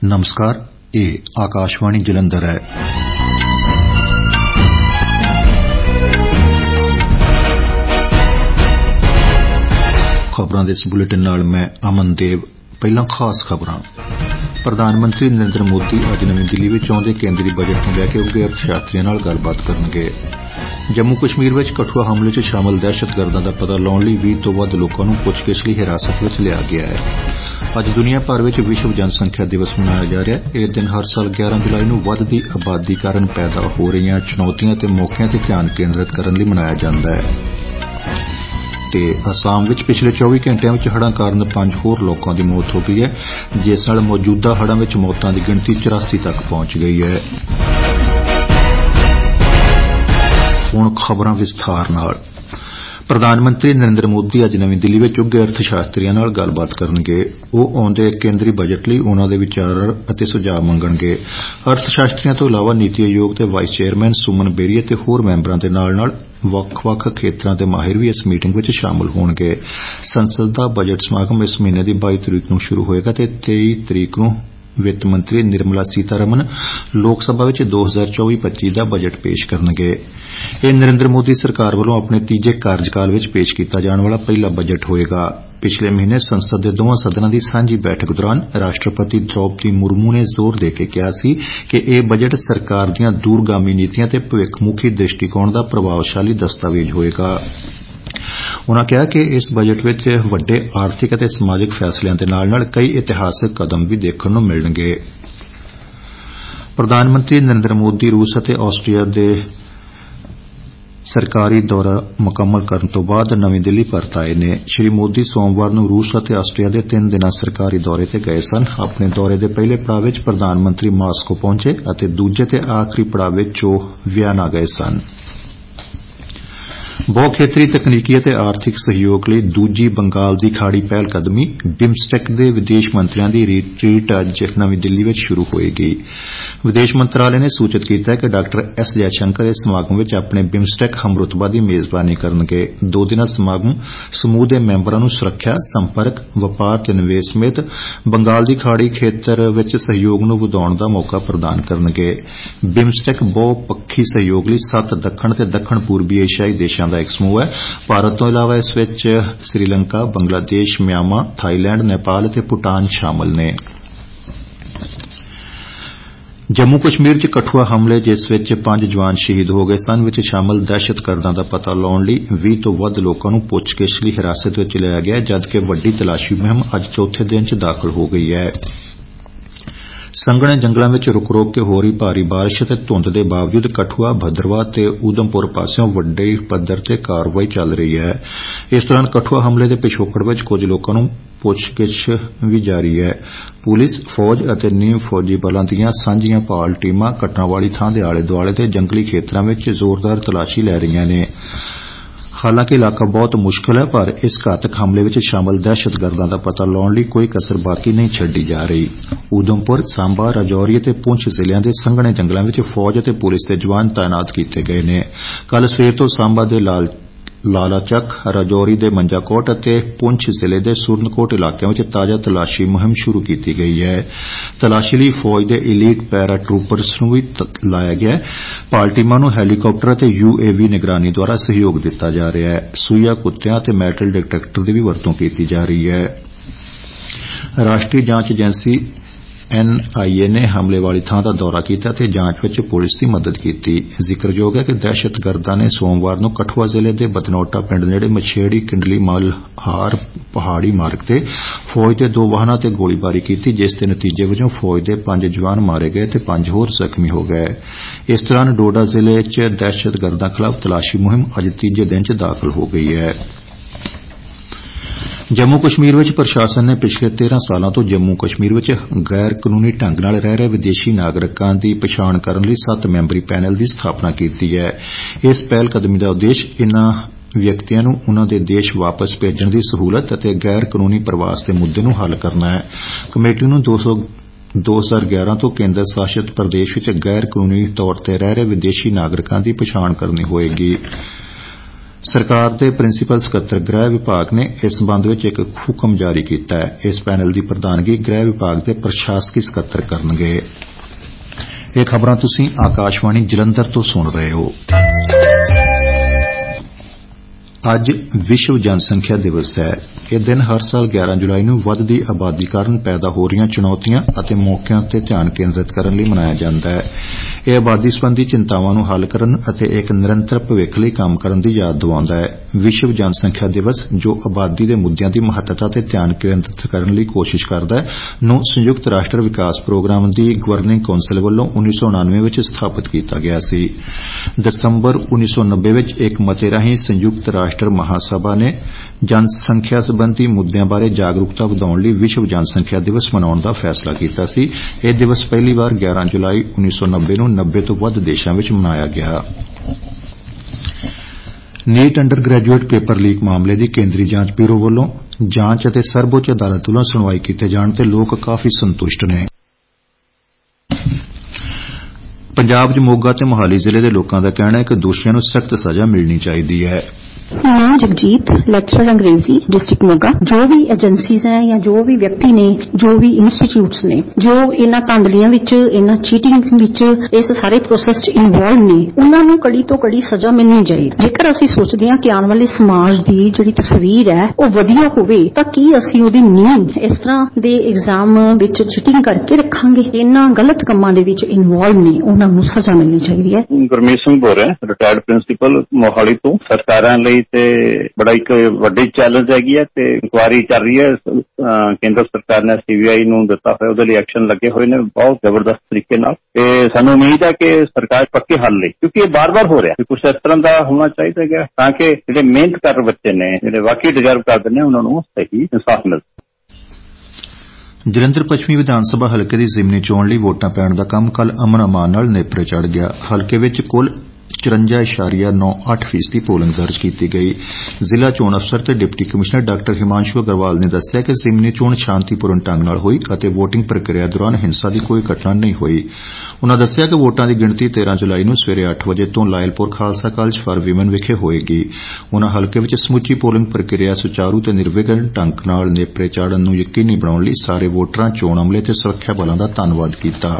नमस्कार, ਇਹ ਆਕਾਸ਼ਵਾਣੀ ਜਲੰਧਰ ਹੈ। ਖਬਰਾਂ ਦੇ ਇਸ ਬੁਲੇਟਿਨ ਨਾਲ ਮੈਂ ਅਮਨਦੇਵ। ਪਹਿਲਾਂ ਖਾਸ ਖਬਰਾਂ। ਪ੍ਰਧਾਨ ਮੰਤਰੀ ਨਰਿੰਦਰ ਮੋਦੀ ਅੱਜ ਨਵੀਂ ਦਿੱਲੀ ਵਿੱਚ ਆਉਂਦੇ ਕੇਂਦਰੀ ਬਜਟ ਨੂੰ ਲੈ ਕੇ ਉੱਘੇ ਅਰਥਸ਼ਾਸਤਰੀਆਂ ਨਾਲ ਗੱਲਬਾਤ ਕਰਨਗੇ। ਜੰਮੂ ਕਸ਼ਮੀਰ ਵਿੱਚ ਕਠੂਆ ਹਮਲੇ 'ਚ ਸ਼ਾਮਲ ਦਹਿਸ਼ਤਗਰਦਾਂ ਦਾ ਪਤਾ ਲਾਉਣ ਲਈ 20 ਤੋਂ ਵੱਧ ਲੋਕਾਂ ਨੂੰ ਪੁੱਛਗਿੱਛ ਲਈ ਹਿਰਾਸਤ ਵਿੱਚ ਲਿਆ ਗਿਆ ਹੈ। ਅੱਜ ਦੁਨੀਆ ਭਰ ਵਿੱਚ ਵਿਸ਼ਵ ਜਨਸੰਖਿਆ ਦਿਵਸ ਮਨਾਇਆ ਜਾ ਰਿਹਾ ਹੈ। ਇਹ ਦਿਨ ਹਰ ਸਾਲ 11 ਜੁਲਾਈ ਨੂੰ ਵੱਧਦੀ ਆਬਾਦੀ ਕਾਰਨ ਪੈਦਾ ਹੋ ਰਹੀਆਂ ਚੁਣੌਤੀਆਂ ਤੇ ਮੌਕਿਆਂ ਤੇ ਧਿਆਨ ਕੇਂਦਰਿਤ ਕਰਨ ਲਈ ਮਨਾਇਆ ਜਾਂਦਾ ਹੈ। ਤੇ ਅਸਾਮ ਵਿੱਚ ਪਿਛਲੇ 24 ਘੰਟਿਆਂ ਵਿੱਚ ਹੜ੍ਹਾਂ ਕਾਰਨ 5 ਹੋਰ ਲੋਕਾਂ ਦੀ ਮੌਤ ਹੋ ਗਈ ਹੈ, ਜਿਸ ਨਾਲ ਮੌਜੂਦਾ ਹੜ੍ਹਾਂ ਵਿੱਚ ਮੌਤਾਂ ਦੀ ਗਿਣਤੀ 84 ਤੱਕ ਪਹੁੰਚ ਗਈ ਹੈ। ਹੁਣ ਖਬਰਾਂ ਵਿਸਥਾਰ ਨਾਲ। ਪ੍ਰਧਾਨ ਮੰਤਰੀ ਨਰਿੰਦਰ ਮੋਦੀ ਅੱਜ ਨਵੀਂ ਦਿੱਲੀ ਵਿੱਚ ਉੱਘੇ ਅਰਥਸ਼ਾਸਤਰੀਆਂ ਨਾਲ ਗੱਲਬਾਤ ਕਰਨਗੇ। ਉਹ ਆਉਂਦੇ ਕੇਂਦਰੀ ਬਜਟ ਲਈ ਉਨ੍ਹਾਂ ਦੇ ਵਿਚਾਰ ਅਤੇ ਸੁਝਾਅ ਮੰਗਣਗੇ। ਅਰਥਸ਼ਾਸਤਰੀਆਂ ਤੋਂ ਇਲਾਵਾ ਨੀਤੀ ਆਯੋਗ ਦੇ ਵਾਈਸ ਚੇਅਰਮੈਨ ਸੁਮਨ ਬੇਰੀ ਅਤੇ ਹੋਰ ਮੈਂਬਰਾਂ ਦੇ ਨਾਲ ਵੱਖ-ਵੱਖ ਖੇਤਰਾਂ ਦੇ ਮਾਹਿਰ ਵੀ ਇਸ ਮੀਟਿੰਗ ਵਿੱਚ ਸ਼ਾਮਲ ਹੋਣਗੇ। ਸੰਸਦ ਦਾ ਬਜਟ ਸਮਾਗਮ ਇਸ ਮਹੀਨੇ ਦੀ 22 ਤਰੀਕ ਨੂੰ ਸ਼ੁਰੂ ਹੋਏਗਾ ਤੇ 23 ਤਰੀਕ ਨੂੰ ਵਿੱਤ ਮੰਤਰੀ ਨਿਰਮਲਾ ਸੀਤਾਰਮਨ ਲੋਕ ਸਭਾ ਵਿੱਚ 2024-25 ਦਾ ਬਜਟ ਪੇਸ਼ ਕਰਨਗੇ। ਇਹ ਨਰਿੰਦਰ ਮੋਦੀ ਸਰਕਾਰ ਵੱਲੋਂ ਆਪਣੇ ਤੀਜੇ ਕਾਰਜਕਾਲ ਵਿੱਚ ਪੇਸ਼ ਕੀਤਾ ਜਾਣ ਵਾਲਾ ਪਹਿਲਾ ਬਜਟ ਹੋਏਗਾ। ਪਿਛਲੇ ਮਹੀਨੇ ਸੰਸਦ ਦੇ ਦੋਵਾਂ ਸਦਨਾਂ ਦੀ ਸਾਂਝੀ ਬੈਠਕ ਦੌਰਾਨ ਰਾਸ਼ਟਰਪਤੀ ਦ੍ਰੌਪਦੀ ਮੁਰਮੂ ਨੇ ਜ਼ੋਰ ਦੇ ਕੇ ਕਿਹਾ ਸੀ ਕਿ ਇਹ ਬਜਟ ਸਰਕਾਰ ਦੀਆਂ ਦੂਰਗਾਮੀ ਨੀਤੀਆਂ ਤੇ ਭਵਿੱਖਮੁਖੀ ਦ੍ਰਿਸ਼ਟੀਕੋਣ ਦਾ ਪ੍ਰਭਾਵਸ਼ਾਲੀ ਦਸਤਾਵੇਜ਼ ਹੋਏਗਾ। ਉਨ੍ਹਾਂ ਕਿਹਾ ਕਿ ਇਸ ਬਜਟ ਵਿੱਚ ਵੱਡੇ ਆਰਥਿਕ ਅਤੇ ਸਮਾਜਿਕ ਫੈਸਲਿਆਂ ਦੇ ਨਾਲ ਕਈ ਇਤਿਹਾਸਕ ਕਦਮ ਵੀ ਦੇਖਣ ਨੂੰ ਮਿਲਣਗੇ। ਪ੍ਰਧਾਨ ਮੰਤਰੀ ਨਰਿੰਦਰ ਮੋਦੀ ਰੂਸ ਅਤੇ ਆਸਟਰੀਆ ਦੇ ਸਰਕਾਰੀ ਦੌਰਾ ਮੁਕੰਮਲ ਕਰਨ ਤੋਂ ਬਾਅਦ ਨਵੀਂ ਦਿੱਲੀ ਪਰਤ ਆਏ ਨੇ। ਸ਼੍ਰੀ ਮੋਦੀ ਸੋਮਵਾਰ ਨੂੰ ਰੂਸ ਅਤੇ ਆਸਟਰੀਆ ਦੇ 3 ਦਿਨਾਂ ਸਰਕਾਰੀ ਦੌਰੇ ਤੇ ਗਏ ਸਨ। ਆਪਣੇ ਦੌਰੇ ਦੇ ਪਹਿਲੇ ਪੜਾਅ ਵਿੱਚ ਪ੍ਰਧਾਨ ਮੰਤਰੀ ਮਾਸਕੋ ਪਹੁੰਚੇ ਅਤੇ ਦੂਜੇ ਤੇ ਆਖਰੀ ਪੜਾਅ ਵਿੱਚ ਉਹ ਵਿਆਨਾ ਗਏ ਸਨ। ਬਹੁ ਖੇਤਰੀ ਤਕਨੀਕੀ ਅਤੇ ਆਰਥਿਕ ਸਹਿਯੋਗ ਲਈ ਦੂਜੀ ਬੰਗਾਲ ਦੀ ਖਾੜੀ ਪਹਿਲਕਦਮੀ ਬਿਮਸਟੈਕ ਦੇ ਵਿਦੇਸ਼ ਮੰਤਰੀਆਂ ਦੀ ਰੀਟਰੀਟ ਅੱਜ ਨਵੀਂ ਦਿੱਲੀ ਵਿੱਚ ਸ਼ੁਰੂ ਹੋਏਗੀ। ਵਿਦੇਸ਼ ਮੰਤਰਾਲੇ ਨੇ ਸੂਚਿਤ ਕੀਤਾ ਕਿ ਡਾ. ਐਸ ਜੈਸ਼ੰਕਰ ਇਸ ਸਮਾਗਮ ਵਿੱਚ ਆਪਣੇ ਬਿਮਸਟੈਕ ਹਮਰੁਤਬਾ ਦੀ ਮੇਜ਼ਬਾਨੀ ਕਰਨਗੇ। 2 ਦਿਨਾਂ ਸਮਾਗਮ ਸਮੂਹ ਦੇ ਮੈਂਬਰਾਂ ਨੂੰ ਸੁਰੱਖਿਆ, ਸੰਪਰਕ, ਵਪਾਰ ਤੇ ਨਿਵੇਸ਼ ਸਮੇਤ ਬੰਗਾਲ ਦੀ ਖਾੜੀ ਖੇਤਰ ਵਿੱਚ ਸਹਿਯੋਗ ਨੂੰ ਵਧਾਉਣ ਦਾ ਮੌਕਾ ਪ੍ਰਦਾਨ ਕਰਨਗੇ। ਬਿਮਸਟੈਕ ਬਹੁਪੱਖੀ ਸਹਿਯੋਗ ਲਈ 7 ਦੱਖਣ ਤੇ ਦੱਖਣ ਪੂਰਬੀ ਏਸ਼ੀਆਈ ਦੇਸ਼ਾਂ ਦਾ ਇੱਕ ਸਮੂਹ ਹੈ। ਭਾਰਤ ਤੋਂ ਇਲਾਵਾ ਇਸ ਵਿੱਚ ਸ੍ਰੀਲੰਕਾ, ਬੰਗਲਾਦੇਸ਼, ਮਿਆਂਮਾਰ, ਥਾਈਲੈਂਡ, ਨੇਪਾਲ ਅਤੇ ਭੂਟਾਨ ਸ਼ਾਮਲ ਨੇ। ਜੰਮੂ ਕਸ਼ਮੀਰ 'ਚ ਕਠੂਆ ਹਮਲੇ, ਜਿਸ ਵਿੱਚ 5 ਜਵਾਨ ਸ਼ਹੀਦ ਹੋ ਗਏ ਸਨ, ਵਿੱਚ ਸ਼ਾਮਲ ਦਹਿਸ਼ਤਗਰਦਾਂ ਦਾ ਪਤਾ ਲਾਉਣ ਲਈ 20 ਤੋਂ ਵੱਧ ਲੋਕਾਂ ਨੂੰ ਪੁੱਛਗਿੱਛ ਲਈ ਹਿਰਾਸਤ ਵਿੱਚ ਲਿਆ ਗਿਆ, ਜਦਕਿ ਵੱਡੀ ਤਲਾਸ਼ੀ ਮੁਹਿੰਮ ਅੱਜ ਚੌਥੇ ਦਿਨ 'ਚ ਦਾਖਲ ਹੋ ਗਈ ਹੈ। ਸੰਘਣੇ ਜੰਗਲਾਂ ਵਿੱਚ ਰੁਕ-ਰੁਕ ਕੇ ਹੋ ਰਹੀ ਭਾਰੀ ਬਾਰਿਸ਼ ਅਤੇ ਧੁੰਦ ਦੇ ਬਾਵਜੂਦ ਕਠੂਆ, ਭਦਰਵਾਹ ਤੇ ਊਧਮਪੁਰ ਪਾਸਿਓਂ ਵੱਡੇ ਪੱਧਰ ਤੇ ਕਾਰਵਾਈ ਚੱਲ ਰਹੀ ਹੈ। ਇਸ ਦੌਰਾਨ ਕਠੂਆ ਹਮਲੇ ਦੇ ਪਿਛੋਕੜ ਵਿੱਚ ਕੁਝ ਲੋਕਾਂ ਨੂੰ ਪੁੱਛਗਿੱਛ ਵੀ ਜਾਰੀ ਹੈ। ਪੁਲਿਸ, ਫੌਜ ਅਤੇ ਨੀਮ ਫੌਜੀ ਬਲਾਂ ਦੀਆਂ ਸਾਂਝੀਆਂ ਭਾਲ ਟੀਮਾਂ ਘਟਨਾ ਵਾਲੀ ਥਾਂ ਦੇ ਆਲੇ-ਦੁਆਲੇ ਤੇ ਜੰਗਲੀ ਖੇਤਰਾਂ ਵਿੱਚ ਜ਼ੋਰਦਾਰ ਤਲਾਸ਼ੀ ਲੈ ਰਹੀਆਂ ਨੇ। ਹਾਲਾਂਕਿ ਇਲਾਕਾ ਬਹੁਤ ਮੁਸ਼ਕਿਲ ਹੈ, ਪਰ ਇਸ ਘਾਤਕ ਹਮਲੇ ਵਿੱਚ ਸ਼ਾਮਲ ਦਹਿਸ਼ਤਗਰਦਾਂ ਦਾ ਪਤਾ ਲਾਉਣ ਲਈ ਕੋਈ ਕਸਰ ਬਾਕੀ ਨਹੀਂ ਛੱਡੀ ਜਾ ਰਹੀ। ਊਧਮਪੁਰ, ਸਾਂਬਾ, ਰਾਜੌਰੀ ਅਤੇ ਪੁੰਛ ਜ਼ਿਲ੍ਹਿਆਂ ਦੇ ਸੰਘਣੇ ਜੰਗਲਾਂ ਵਿੱਚ ਫੌਜ ਅਤੇ ਪੁਲਿਸ ਦੇ ਜਵਾਨ ਤਾਇਨਾਤ ਕੀਤੇ ਗਏ ਨੇ। ਕੱਲ੍ਹ ਸਵੇਰ ਤੋਂ ਸਾਂਬਾ ਦੇ ਲਾਲਾਚੱਕ, ਰਾਜੌਰੀ ਦੇ ਮੰਜਾਕੋਟ ਅਤੇ ਪੁੰਛ ਜ਼ਿਲ੍ਹੇ ਦੇ ਸੁਰਨਕੋਟ ਇਲਾਕਿਆਂ ਵਿੱਚ ਤਾਜ਼ਾ ਤਲਾਸ਼ੀ ਮੁਹਿੰਮ ਸ਼ੁਰੂ ਕੀਤੀ ਗਈ ਹੈ। ਤਲਾਸ਼ੀ ਲਈ ਫੌਜ ਦੇ ਈਲੀਟ ਪੈਰਾ ਟਰੂਪਰਸ ਨੂੰ ਵੀ ਲਾਇਆ ਗਿਆ ਹੈ। ਭਾਲ ਟੀਮਾਂ ਨੂੰ ਹੈਲੀਕਾਪਟਰ ਅਤੇ UAV ਨਿਗਰਾਨੀ ਦੁਆਰਾ ਸਹਿਯੋਗ ਦਿੱਤਾ ਜਾ ਰਿਹਾ ਹੈ। ਸੂਈਆਂ ਕੁੱਤਿਆਂ ਅਤੇ ਮੈਟਲ ਡਿਟੈਕਟਰ ਦੀ ਵੀ ਵਰਤੋਂ ਕੀਤੀ ਜਾ ਰਹੀ ਹੈ। ਰਾਸ਼ਟਰੀ ਜਾਂਚ ਏਜੰਸੀ NIA ਨੇ ਹਮਲੇ ਵਾਲੀ ਥਾਂ ਦਾ ਦੌਰਾ ਕੀਤਾ ਤੇ ਜਾਂਚ ਵਿੱਚ ਪੁਲਿਸ ਦੀ ਮਦਦ ਕੀਤੀ। ਜ਼ਿਕਰਯੋਗ ਹੈ ਕਿ ਦਹਿਸ਼ਤਗਰਦਾਂ ਨੇ ਸੋਮਵਾਰ ਨੂੰ ਕਠੂਆ ਜ਼ਿਲ੍ਹੇ ਦੇ ਬਦਨੌਟਾ ਪਿੰਡ ਨੇੜੇ ਮਛੇੜੀ ਕਿੰਡਲੀ ਮਲਹਾਰ ਪਹਾੜੀ ਮਾਰਗ ਤੇ ਫੌਜ ਦੇ 2 ਵਾਹਨਾਂ ਤੇ ਗੋਲੀਬਾਰੀ ਕੀਤੀ, ਜਿਸ ਦੇ ਨਤੀਜੇ ਵਜੋਂ ਫੌਜ ਦੇ 5 ਜਵਾਨ ਮਾਰੇ ਗਏ ਤੇ 5 ਹੋਰ ਜ਼ਖਮੀ ਹੋ ਗਏ। ਇਸ ਦੌਰਾਨ ਡੋਡਾ ਜ਼ਿਲ੍ਹੇ 'ਚ ਦਹਿਸ਼ਤਗਰਦਾਂ ਖਿਲਾਫ਼ ਤਲਾਸ਼ੀ ਮੁਹਿੰਮ ਅੱਜ ਤੀਜੇ ਦਿਨ 'ਚ ਦਾਖਲ ਹੋ ਗਈ ਹੈ। ਜੰਮੂ ਕਸ਼ਮੀਰ ਵਿੱਚ ਪ੍ਰਸ਼ਾਸਨ ਨੇ ਪਿਛਲੇ 13 ਸਾਲਾਂ ਤੋਂ ਜੰਮੂ ਕਸ਼ਮੀਰ ਵਿੱਚ ਗੈਰ ਕਾਨੂੰਨੀ ਢੰਗ ਨਾਲ ਰਹਿ ਰਹੇ ਵਿਦੇਸ਼ੀ ਨਾਗਰਿਕਾਂ ਦੀ ਪਛਾਣ ਕਰਨ ਲਈ 7 ਮੈਂਬਰੀ ਪੈਨਲ ਦੀ ਸਥਾਪਨਾ ਕੀਤੀ ਹੈ। ਇਸ ਪਹਿਲਕਦਮੀ ਦਾ ਉਦੇਸ਼ ਇਨ੍ਹਾਂ ਵਿਅਕਤੀਆਂ ਨੂੰ ਉਨ੍ਹਾਂ ਦੇ ਦੇਸ਼ ਵਾਪਸ ਭੇਜਣ ਦੀ ਸਹੂਲਤ ਅਤੇ ਗੈਰ ਕਾਨੂੰਨੀ ਪ੍ਰਵਾਸ ਦੇ ਮੁੱਦੇ ਨੂੰ ਹੱਲ ਕਰਨਾ ਹੈ। ਕਮੇਟੀ ਨੂੰ 2011 ਤੋਂ ਕੇਂਦਰ ਸ਼ਾਸਿਤ ਪ੍ਰਦੇਸ਼ ਵਿੱਚ ਗੈਰ ਕਾਨੂੰਨੀ ਤੌਰ ਤੇ ਰਹਿ ਰਹੇ ਵਿਦੇਸ਼ੀ ਨਾਗਰਿਕਾਂ ਦੀ ਪਛਾਣ ਕਰਨੀ ਹੋਏਗੀ। सरकार दे प्रिंसीपल सकत्तर गृह विभाग ने इस संबंध विच एक हुकम जारी कीता है। इस पैनल की प्रधानगी गृह विभाग के प्रशासकी सकत्तर करनगे। ਇਹ ਖਬਰਾਂ ਤੁਸੀਂ ਆਕਾਸ਼ਵਾਣੀ ਜਲੰਧਰ ਤੋਂ ਸੁਣ ਰਹੇ ਹੋ। ਅੱਜ ਵਿਸ਼ਵ ਜਨਸੰਖਿਆ ਦਿਵਸ ਹੈ। ਇਹ ਦਿਨ ਹਰ ਸਾਲ 11 ਜੁਲਾਈ ਨੂੰ ਵੱਧਦੀ ਆਬਾਦੀ ਕਾਰਨ ਪੈਦਾ ਹੋ ਰਹੀਆਂ ਚੁਣੌਤੀਆਂ ਅਤੇ ਮੌਕਿਆਂ ਤੇ ਧਿਆਨ ਕੇਂਦਰਿਤ ਕਰਨ ਲਈ ਮਨਾਇਆ ਜਾਂਦਾ ਹੈ। ਇਹ ਆਬਾਦੀ ਸੰਬੰਧੀ ਚਿੰਤਾਵਾਂ ਨੂੰ ਹੱਲ ਕਰਨ ਅਤੇ ਇੱਕ ਨਿਰੰਤਰ ਭਵਿੱਖ ਲਈ ਕੰਮ ਕਰਨ ਦੀ ਯਾਦ ਦਿਵਾਉਂਦਾ ਹੈ। ਵਿਸ਼ਵ ਜਨਸੰਖਿਆ ਦਿਵਸ, ਜੋ ਆਬਾਦੀ ਦੇ ਮੁੱਦਿਆਂ ਦੀ ਮਹੱਤਤਾ ਤੇ ਧਿਆਨ ਕੇਂਦਰਿਤ ਕਰਨ ਲਈ ਕੋਸ਼ਿਸ਼ ਕਰਦਾ ਹੈ, ਨੂੰ ਸੰਯੁਕਤ ਰਾਸ਼ਟਰ ਵਿਕਾਸ ਪ੍ਰੋਗਰਾਮ ਦੀ ਗਵਰਨਿੰਗ ਕੌਂਸਲ ਵੱਲੋਂ 1999 ਵਿੱਚ ਸਥਾਪਿਤ ਕੀਤਾ ਗਿਆ ਸੀ। ਦਸੰਬਰ 1990 ਵਿੱਚ ਇੱਕ ਮਤੇ ਰਾਹੀਂ ਸੰਯੁਕਤ ਰਾਸ਼ਟਰ ਮਹਾਸਭਾ ਨੇ ਜਨਸੰਖਿਆ ਸਬੰਧੀ ਮੁੱਦਿਆਂ ਬਾਰੇ ਜਾਗਰੂਕਤਾ ਵਧਾਉਣ ਲਈ ਵਿਸ਼ਵ ਜਨਸੰਖਿਆ ਦਿਵਸ ਮਨਾਉਣ ਦਾ ਫੈਸਲਾ ਕੀਤਾ ਸੀ। ਇਹ ਦਿਵਸ ਪਹਿਲੀ ਵਾਰ 11 ਜੁਲਾਈ 1990 ਨੂੰ 90 ਤੋਂ ਵੱਧ ਦੇਸ਼ਾਂ ਵਿੱਚ ਮਨਾਇਆ ਗਿਆ। NEET undergraduate paper leak ਮਾਮਲੇ ਦੀ ਕੇਂਦਰੀ ਜਾਂਚ ਬਿਊਰੋ ਵੱਲੋਂ ਜਾਂਚ ਅਤੇ ਸਰਵਉੱਚ ਅਦਾਲਤ ਵੱਲੋਂ ਸੁਣਵਾਈ ਕੀਤੇ ਜਾਣ ਤੇ ਲੋਕ ਕਾਫੀ ਸੰਤੁਸ਼ਟ ਨੇ। ਪੰਜਾਬ 'ਚ ਮੋਗਾ ਤੇ ਮੋਹਾਲੀ ਜ਼ਿਲ੍ਹੇ ਦੇ ਲੋਕਾਂ ਦਾ ਕਹਿਣਾ ਹੈ ਕਿ ਦੋਸ਼ੀਆਂ ਨੂੰ ਸਖਤ ਸਜ਼ਾ ਮਿਲਣੀ ਚਾਹੀਦੀ ਹੈ। मैं जगजीत, लेक्चरर अंग्रेजी, डिस्ट्रिक्ट मोगा। जो भी एजेंसीज हैं या जो भी व्यक्ति ने, जो भी इंस्टीट्यूट्स ने जो इन्हां धांधलियां विच, इन्हां चीटिंग विच, इस सारे प्रोसैस च इन्वॉल्व ने, उन्हां नूं कड़ी तो कड़ी सजा मिलनी चाहिए। जेकर असीं सोचदे हां कि आने वाले समाज दी जिहड़ी तस्वीर है वो वधिया होवे तां की असीं ओहदी नींह इस तरह दे एग्जाम विच चीटिंग करके रखांगे? इन्हां गलत कंमां दे विच इन्वॉल्व ने, उन्हां नूं सजा मिलनी चाहिए है। ਗੁਰਮੀਤ ਸਿੰਘ ਬੋਲ ਰਿਹਾ, ਰਿਟਾਇਰਡ ਪ੍ਰਿੰਸੀਪਲ ਮੋਹਾਲੀ ਤੋਂ। ਸਰਕਾਰਾਂ ਲਈ ਤੇ ਬੜਾ ਇੱਕ ਵੱਡੀ ਚੈਲੰਜ ਹੈਗੀ ਹੈ ਤੇ ਇਨਕੁਆਇਰੀ ਚੱਲ ਰਹੀ ਹੈ। ਕੇਂਦਰ ਸਰਕਾਰ ਨੇ CBI ਨੂੰ ਦਿੱਤਾ ਹੋਇਆ, ਉਹਦੇ ਲਈ ਐਕਸ਼ਨ ਲੱਗੇ ਹੋਏ ਨੇ ਬਹੁਤ ਜ਼ਬਰਦਸਤ ਤਰੀਕੇ ਨਾਲ ਤੇ ਸਾਨੂੰ ਉਮੀਦ ਹੈ ਕਿ ਸਰਕਾਰ ਪੱਕੇ ਹੱਲ ਲਈ, ਕਿਉਂਕਿ ਇਹ ਬਾਰ-ਬਾਰ ਹੋ ਰਿਹਾ, ਕੁਛ ਇਸ ਤਰ੍ਹਾਂ ਦਾ ਹੋਣਾ ਚਾਹੀਦਾ ਹੈਗਾ ਤਾਂ ਕਿ ਜਿਹੜੇ ਮਿਹਨਤ ਕਰ ਬੱਚੇ ਨੇ, ਜਿਹੜੇ ਵਾਕਈ ਡਿਜ਼ਰਵ ਕਰਦੇ ਨੇ, ਉਹਨਾਂ ਨੂੰ ਸਹੀ ਇਨਸਾਫ ਮਿਲੇ। ਜਲੰਧਰ ਪੱਛਮੀ ਵਿਧਾਨ ਸਭਾ ਹਲਕੇ ਦੀ ਜ਼ਿਮਨੀ ਚੋਣ ਲਈ ਵੋਟਾਂ ਪੈਣ ਦਾ ਕੰਮ ਕੱਲ੍ਹ ਅਮਨ ਅਮਾਨ ਨਾਲ ਨੇਪਰੇ ਚੜ੍ਹ ਗਿਆ। ਹਲਕੇ ਵਿੱਚ ਕੁੱਲ 54.98% ਪੋਲਿੰਗ ਦਰਜ ਕੀਤੀ ਗਈ। ਜ਼ਿਲ੍ਹਾ ਚੋਣ ਅਫਸਰ ਤੇ deputy commissioner doctor Himanshu Agarwal ਨੇ ਦੱਸਿਆ ਕਿ ਜ਼ਿਮਨੀ ਚੋਣ ਸ਼ਾਂਤੀਪੂਰਨ ਢੰਗ ਨਾਲ ਹੋਈ ਅਤੇ ਵੋਟਿੰਗ ਪ੍ਰਕਿਰਿਆ ਦੌਰਾਨ ਹਿੰਸਾ ਦੀ ਕੋਈ ਘਟਨਾ ਨਹੀਂ ਹੋਈ। ਉਨ੍ਹਾਂ ਦੱਸਿਆ ਕਿ ਵੋਟਾਂ ਦੀ ਗਿਣਤੀ 13 ਜੁਲਾਈ ਨੂੰ ਸਵੇਰੇ 8 ਵਜੇ ਤੋਂ Lyallpur Khalsa college for women ਵਿਖੇ ਹੋਏਗੀ। ਉਨ੍ਹਾਂ ਹਲਕੇ ਵਿੱਚ ਸਮੁੱਚੀ ਪੋਲਿੰਗ ਪ੍ਰਕਿਰਿਆ ਸੁਚਾਰੂ ਤੇ ਨਿਰਵਿਘਨ ਢੰਗ ਨਾਲ ਨੇਪਰੇ ਚਾੜ੍ਹਨ ਨੂੰ ਯਕੀਨੀ ਬਣਾਉਣ ਲਈ ਸਾਰੇ ਵੋਟਰਾਂ, ਚੋਣ ਅਮਲੇ ਤੇ ਸੁਰੱਖਿਆ ਬਲਾਂ ਦਾ ਧੰਨਵਾਦ ਕੀਤਾ।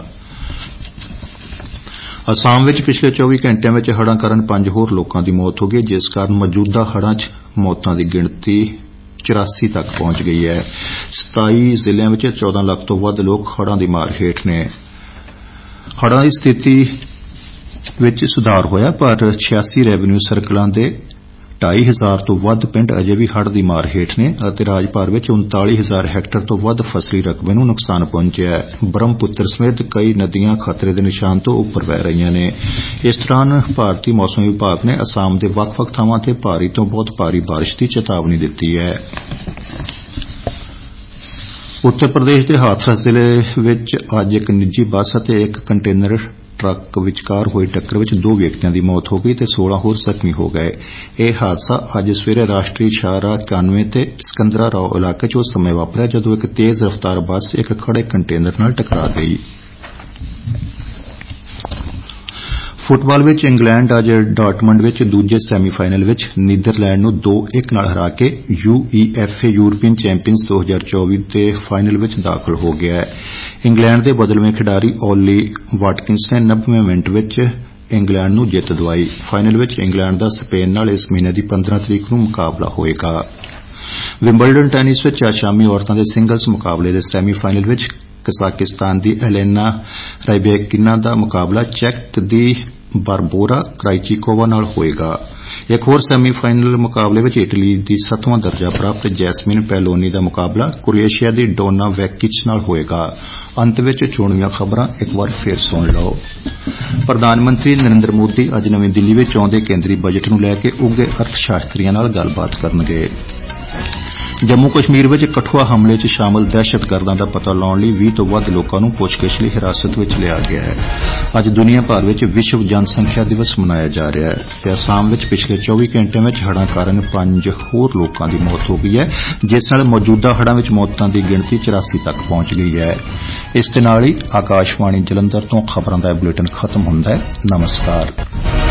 ਅਸਾਮ ਵਿੱਚ ਪਿਛਲੇ 24 ਘੰਟਿਆਂ ਵਿੱਚ ਹੜ੍ਹਾਂ ਕਾਰਨ 5 ਹੋਰ ਲੋਕਾਂ ਦੀ ਮੌਤ ਹੋ ਗਈ, ਜਿਸ ਕਾਰਨ ਮੌਜੂਦਾ ਹੜ੍ਹਾਂ 'ਚ ਮੌਤਾਂ ਦੀ ਗਿਣਤੀ 84 ਤੱਕ ਪਹੁੰਚ ਗਈ ਹੈ। 27 ਜ਼ਿਲ੍ਹਿਆਂ ਵਿੱਚ 14 ਲੱਖ ਤੋਂ ਵੱਧ ਲੋਕ ਹੜ੍ਹਾਂ ਦੀ ਮਾਰ ਹੇਠ ਨੇ। ਹੜ੍ਹਾਂ ਦੀ ਸਥਿਤੀ ਵਿੱਚ ਸੁਧਾਰ ਹੋਇਆ, ਪਰ 86 ਰੈਵਨਿਊ ਸਰਕਲਾਂ ਦੇ 2,500 ਤੋਂ ਵੱਧ ਪਿੰਡ ਅਜੇ ਵੀ ਹੜ੍ਹ ਦੀ ਮਾਰ ਹੇਠ ਨੇ ਅਤੇ ਰਾਜ ਭਰ ਵਿੱਚ 39,000 ਹੈਕਟਰ ਤੋਂ ਵੱਧ ਫਸਲੀ ਰਕਬੇ ਨੂੰ ਨੁਕਸਾਨ ਪਹੁੰਚਿਆ ਹੈ। ਬ੍ਰਹਮਪੁੱਤਰ ਸਮੇਤ ਕਈ ਨਦੀਆਂ ਖਤਰੇ ਦੇ ਨਿਸ਼ਾਨ ਤੋਂ ਉੱਪਰ ਵਹਿ ਰਹੀਆਂ ਨੇ। ਇਸ ਦੌਰਾਨ ਭਾਰਤੀ ਮੌਸਮ ਵਿਭਾਗ ਨੇ ਅਸਾਮ ਦੇ ਵੱਖ-ਵੱਖ ਥਾਵਾਂ ਤੇ ਭਾਰੀ ਤੋਂ ਬਹੁਤ ਭਾਰੀ ਬਾਰਿਸ਼ ਦੀ ਚੇਤਾਵਨੀ ਦਿੱਤੀ ਹੈ। ਉੱਤਰ ਪ੍ਰਦੇਸ਼ ਦੇ ਹਾਥਰਸ ਜ਼ਿਲ੍ਹੇ ਵਿੱਚ ਅੱਜ ਇੱਕ ਨਿੱਜੀ ਬੱਸ ਅਤੇ ਇੱਕ ਕੰਟੇਨਰ ਟਰੱਕ ਵਿਚਕਾਰ ਹੋਈ ਟੱਕਰ ਵਿੱਚ 2 ਵਿਅਕਤੀਆਂ ਦੀ ਮੌਤ ਹੋ ਗਈ ਤੇ 16 ਹੋਰ ਜ਼ਖਮੀ ਹੋ ਗਏ। ਇਹ ਹਾਦਸਾ ਅੱਜ ਸਵੇਰੇ ਰਾਸ਼ਟਰੀ ਸ਼ਾਹਰਾਹ 91 ਤੇ ਸਿਕੰਦਰਾ ਰਾਓ ਇਲਾਕੇ 'ਚ ਉਸ ਸਮੇਂ ਵਾਪਰਿਆ ਜਦੋਂ ਇੱਕ ਤੇਜ਼ ਰਫ਼ਤਾਰ ਬੱਸ ਇੱਕ ਖੜੇ ਕੰਟੇਨਰ ਨਾਲ ਟਕਰਾ ਗਈ। ਫੁੱਟਬਾਲ ਵਿੱਚ ਇੰਗਲੈਂਡ ਅੱਜ ਡਾਰਟਮੰਡ ਵਿੱਚ ਦੂਜੇ ਸੈਮੀਫਾਈਨਲ ਵਿੱਚ ਨੀਦਰਲੈਂਡ ਨੂੰ 2-1 ਨਾਲ ਹਰਾ ਕੇ UEFA ਯੂਰਪੀਅਨ ਚੈਂਪੀਅਨਜ਼ 2024 ਦੇ ਫਾਈਨਲ ਵਿੱਚ ਦਾਖਲ ਹੋ ਗਿਆ ਹੈ। ਇੰਗਲੈਂਡ ਦੇ ਬਦਲਵੇਂ ਖਿਡਾਰੀ ਓਲੀ ਵਾਟਕਿੰਸ ਨੇ 90ਵੇਂ ਮਿੰਟ ਵਿੱਚ ਇੰਗਲੈਂਡ ਨੂੰ ਜਿੱਤ ਦਿਵਾਈ। ਫਾਈਨਲ ਵਿੱਚ ਇੰਗਲੈਂਡ ਦਾ ਸਪੇਨ ਨਾਲ ਇਸ ਮਹੀਨੇ ਦੀ 15 ਤਰੀਕ ਨੂੰ ਮੁਕਾਬਲਾ ਹੋਏਗਾ। ਵਿੰਬਲਡਨ ਟੈਨਿਸ ਵਿੱਚ ਅੱਜ ਸ਼ਾਮੀ ਔਰਤਾਂ ਦੇ ਸਿੰਗਲਜ਼ ਮੁਕਾਬਲੇ ਦੇ ਸੈਮੀਫਾਈਨਲ ਵਿੱਚ ਕਜ਼ਾਕਿਸਤਾਨ ਦੀ ਐਲੇਨਾ ਰਾਈਬੈਕਿਨਾ ਦਾ ਮੁਕਾਬਲਾ ਚੈਕ ਦੀ ਬਾਰਬੋਰਾ ਕਰਾਈਚੀਕੋਵਾ ਨਾਲ ਹੋਏਗਾ। ਇੱਕ ਹੋਰ ਸੈਮੀਫਾਈਨਲ ਮੁਕਾਬਲੇ ਵਿੱਚ ਇਟਲੀ ਦੀ 7ਵਾਂ ਦਰਜਾ ਪ੍ਰਾਪਤ ਜੈਸਮੀਨ ਪੈਲੋਨੀ ਦਾ ਮੁਕਾਬਲਾ ਕ੍ਰੋਏਸ਼ੀਆ ਦੀ ਡੋਨਾ ਵੈਕਿਚ ਨਾਲ ਹੋਏਗਾ। ਅੰਤ ਵਿੱਚ ਚੋਣਵੀਆਂ ਖਬਰਾਂ ਇੱਕ ਵਾਰ ਫੇਰ ਸੁਣ ਲਓ। ਪ੍ਰਧਾਨ ਮੰਤਰੀ ਨਰਿੰਦਰ ਮੋਦੀ ਅੱਜ ਨਵੀਂ ਦਿੱਲੀ ਵਿੱਚ ਆਉਂਦੇ ਕੇਂਦਰੀ ਬਜਟ ਨੂੰ ਲੈ ਕੇ ਉੱਘੇ ਅਰਥ ਸ਼ਾਸਤਰੀਆਂ ਨਾਲ ਗੱਲਬਾਤ ਕਰਨਗੇ। ਜੰਮੂ ਕਸ਼ਮੀਰ ਵਿੱਚ ਕਠੂਆ ਹਮਲੇ 'ਚ ਸ਼ਾਮਲ ਦਹਿਸ਼ਤਗਰਦਾਂ ਦਾ ਪਤਾ ਲਾਉਣ ਲਈ 20 ਤੋਂ ਵੱਧ ਲੋਕਾਂ ਨੂੰ ਪੁੱਛਗਿੱਛ ਲਈ ਹਿਰਾਸਤ ਵਿੱਚ ਲਿਆ ਗਿਆ ਹੈ। ਅੱਜ ਦੁਨੀਆ ਭਰ ਵਿੱਚ ਵਿਸ਼ਵ ਜਨਸੰਖਿਆ ਦਿਵਸ ਮਨਾਇਆ ਜਾ ਰਿਹਾ ਹੈ ਤੇ ਅਸਾਮ ਵਿੱਚ ਪਿਛਲੇ 24 ਘੰਟਿਆਂ ਵਿੱਚ ਹੜ੍ਹਾਂ ਕਾਰਨ 5 ਹੋਰ ਲੋਕਾਂ ਦੀ ਮੌਤ ਹੋ ਗਈ ਹੈ, ਜਿਸ ਨਾਲ ਮੌਜੂਦਾ ਹੜ੍ਹਾਂ ਵਿੱਚ ਮੌਤਾਂ ਦੀ ਗਿਣਤੀ 84 ਤੱਕ ਪਹੁੰਚ ਗਈ ਹੈ। ਇਸ ਦੇ ਨਾਲ ਹੀ ਆਕਾਸ਼ਵਾਣੀ ਜਲੰਧਰ ਤੋਂ ਖਬਰਾਂ ਦਾ ਬੁਲੇਟਿਨ ਖਤਮ ਹੁੰਦਾ ਹੈ। ਨਮਸਕਾਰ।